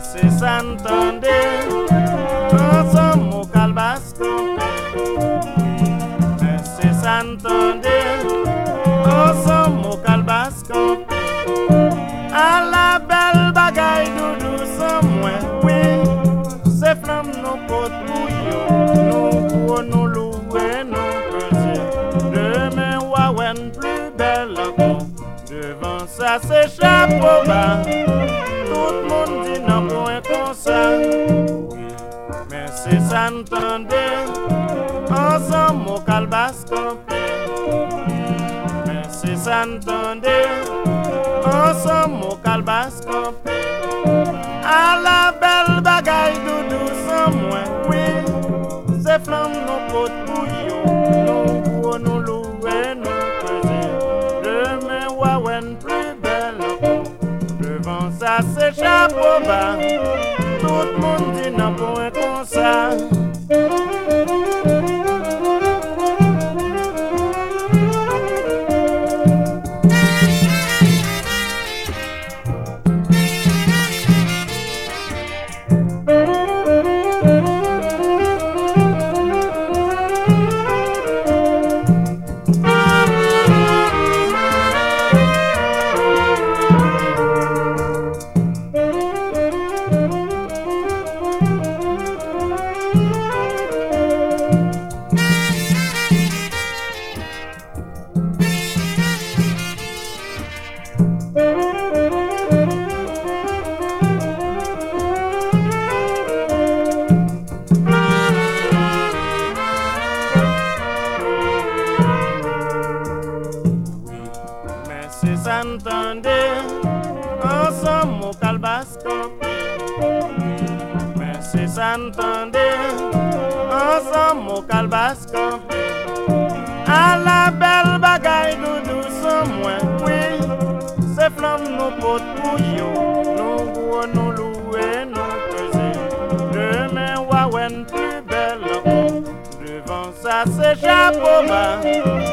c'est s'entendait, ensemble au calbasco. Mais c'est s'entendait, ensemble au calbasco. À la belle bagaille doudou sans moi, oui, c'est flamme nos potes bouillons, nous courons, nous louer, nous peser. Demain, Wawen plus belle encore, devant ça c'est chapeau bas. Tout le monde dit non point comme ça, oui, mais c'est s'entendait, ensemble au calbasco. Mais c'est s'entendait, ensemble au calbasco. À la belle bagaille doudou sans moi, oui, c'est flamme nos potes bouillons, nous courons, nous louer, nous peser. Demain, Wawen plus belle encore, devant ça c'est chapeau bas. Tout le monde dit non point comme ça. S'entendait, ensemble au calbasco. Mais c'est s'entendait, ensemble au calbasco. À la belle bagaille doudou sans moi, oui, c'est flamme nos potes bouillons, nous courons, nous louer, nous peser. Demain, Wawen plus belle, devant ça c'est chapeau bas.